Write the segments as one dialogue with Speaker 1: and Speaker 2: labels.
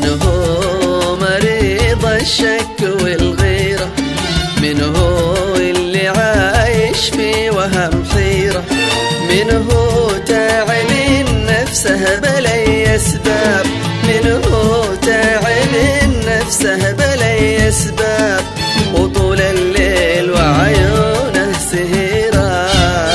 Speaker 1: هو مريض الشك والغيرة؟ من هو اللي عايش في وهم حيرة؟ من هو تعب نفسه بلا أسباب؟ من هو تعب نفسه بلا أسباب؟ وطول الليل وعيونه سهيرة.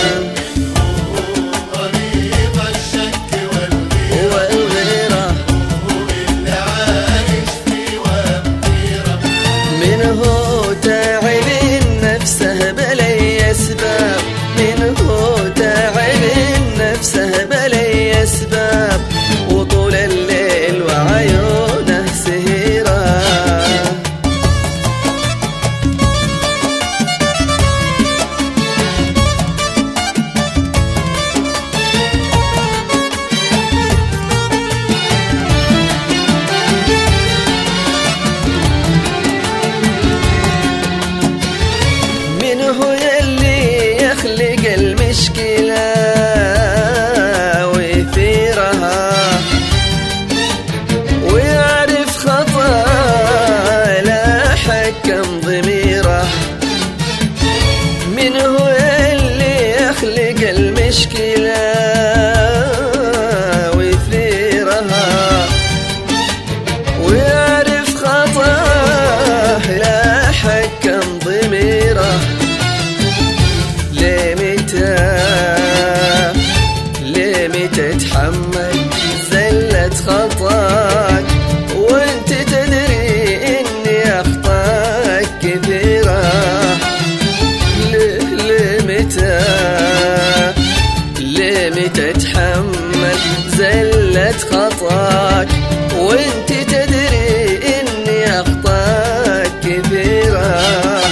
Speaker 2: مريض الشك والغيرة، هو اللي عايش في وهم حيرة.
Speaker 1: من هو تعب نفسه بلا أسباب؟ من هو تعب نفسه بلا أسباب؟ وطول الليل وعيونه سهيرة. من هو يلي يخلق المشكلة ويثيرها، ويعرف خطأ لا حكم ضميره؟ من هو يلي يخلق المشكلة ويثيرها، ويعرف خطأ لا حكم ضميره؟ ليه متى تتحمل زلة خطاك وانت تدري اني اخطاك كثيرة؟ ليه متى تتحمل زلة خطاك وانت تدري اني اخطاك كثيرة؟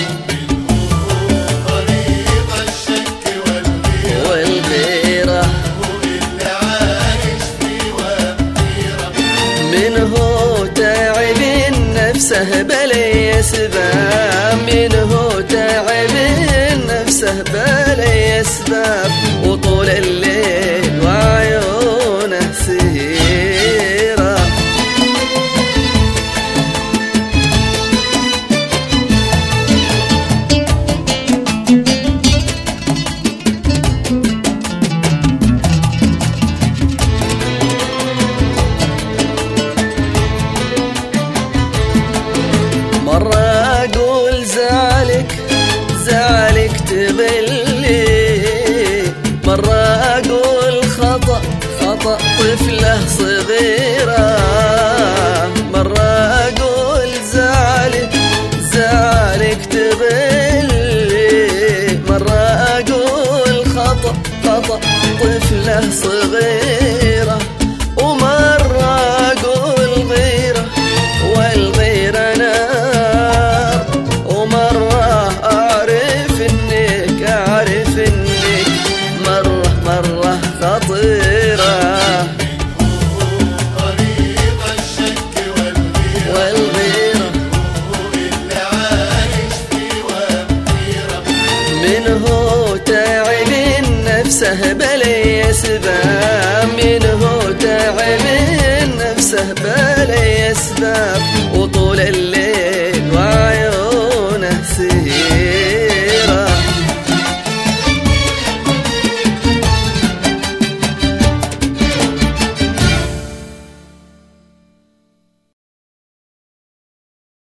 Speaker 1: من هو تعب نفسه بلا أسباب؟ من هو تعب نفسه بلا أسباب؟ وطول الليل وعيونه سهيرة. مرة أقول زعلك تبلي، مرة أقول خطأ طفلة صغيرة، مرة أقول زعلك تبلي، مرة أقول خطأ طفلة صغيرة، ومرة أقول غيرة والغيرة نار، ومرة أعرف إنك مرة خطيرة.
Speaker 2: مريض الشك والغيرة، هو اللي عايش في وهم حيرة.
Speaker 1: من هو تعب نفسه بلا أسباب؟ من هو تعب نفسه بلا أسباب؟